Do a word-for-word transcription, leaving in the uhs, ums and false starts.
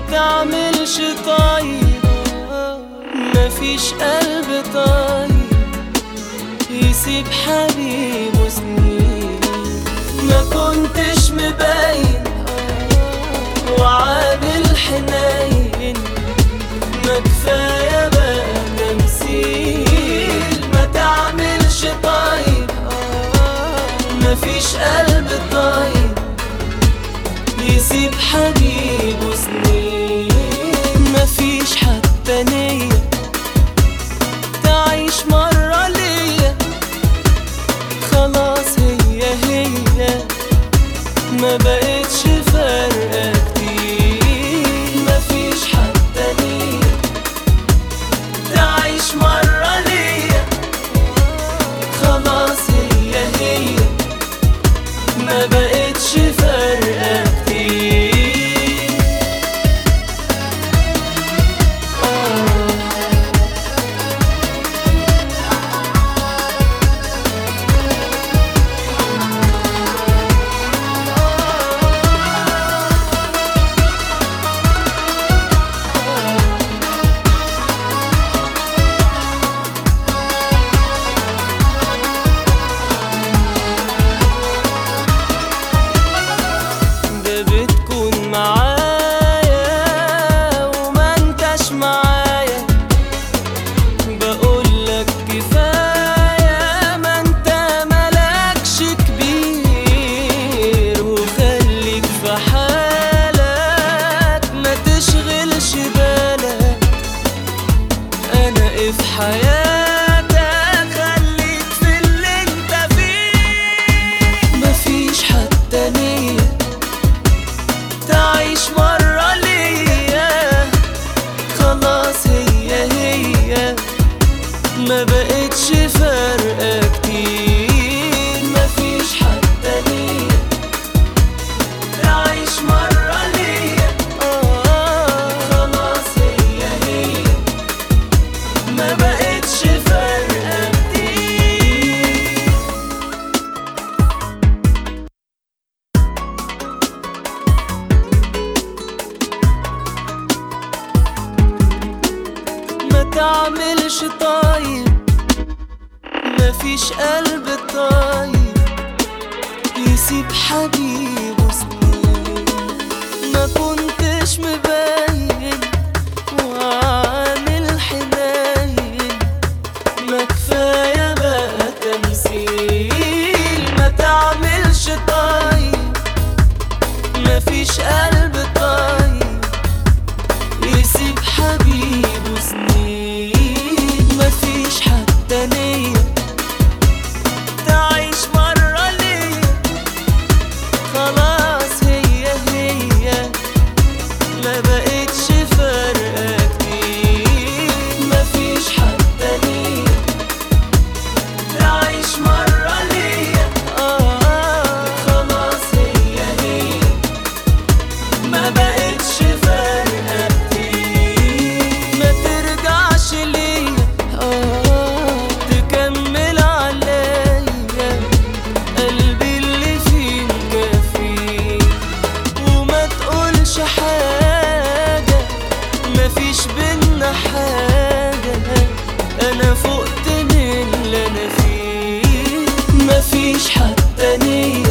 تعملش طيب، مفيش قلب طيب يسيب حبيبه سنين. ما كنتش مبين وعامل حنين، ما كفاية بقى تمثيل. ما تعملش طيب، مفيش قلب طيب يسيب حبيبه سنين. مفيش حتى نية تعيش مرة ليا، خلاص هي هي ما بقتش فارقة كتير. مفيش حتى نية تعيش مرة ليا، خلاص هي هي ما بقتش فارقة كتير. في حياتك خليك في اللي انت فيه. مفيش حتى نية تعيش مرة ليا، خلاص هي هي ما بقتش فارقة كتير. مفيش حتى نية تعيش مرة ليا، خلاص هي هي ما بقتش فارقة كتير. ما تعملش طيب، مفيش قلب طيب يسيب حبيبه سنين. ما كنتش مبين وعامل حنين، ما كفاية بقى تمثيل. ما تعملش طيب، مفيش قلب طيب يسيب حبيبه سنين. مفيش حتى نية تعيش مرة ليا، خلاص هي هي ما بقتش فارقة كتير. مفيش حتى نية تعيش مرة ليا، خلاص هي هي ما بقتش فارقة كتير. ما ترجعش ليا تكمل عليا، قلبي اللي فيه مكفيه. وما تقولش حاجة، مفيش بينا حاجة، أنا فقت من اللي أنا فيه. مفيش حتى نية